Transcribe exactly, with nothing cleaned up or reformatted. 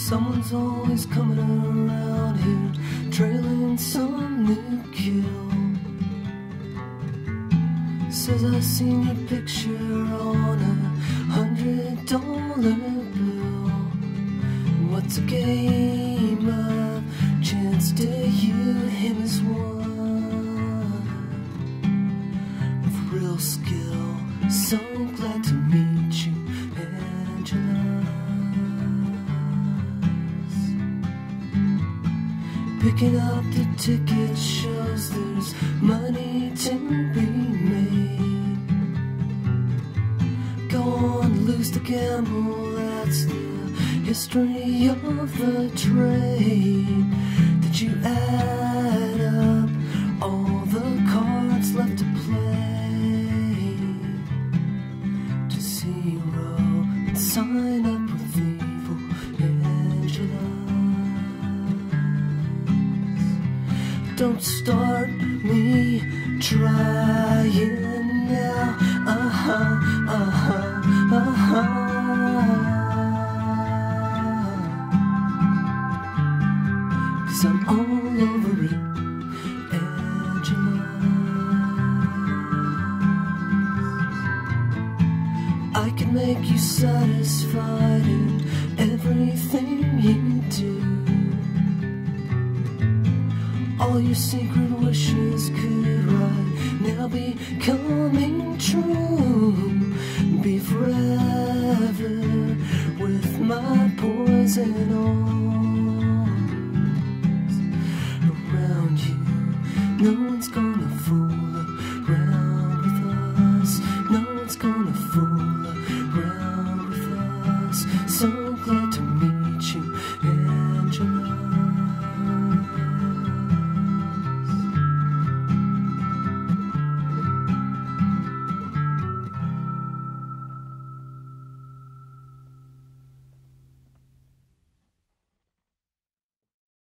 Someone's always coming around here, trailing some new kill. Says I seen your picture on a hundred dollar bill. What's a game of chance to you? Him is one with real skill. So glad to meet you, Angela. Picking up the ticket shows there's money to be made. Go on, lose the gamble, that's the history of the trade. Did you add up all the cards left to play to zero and sign up with evil Angela? Don't start me trying now. Uh-huh, uh-huh, uh-huh. 'Cause I'm all over it, Angela. I can make you satisfied in everything you do. All your secret wishes could right now be coming true. Be forever with my poison arms around you. No one's gonna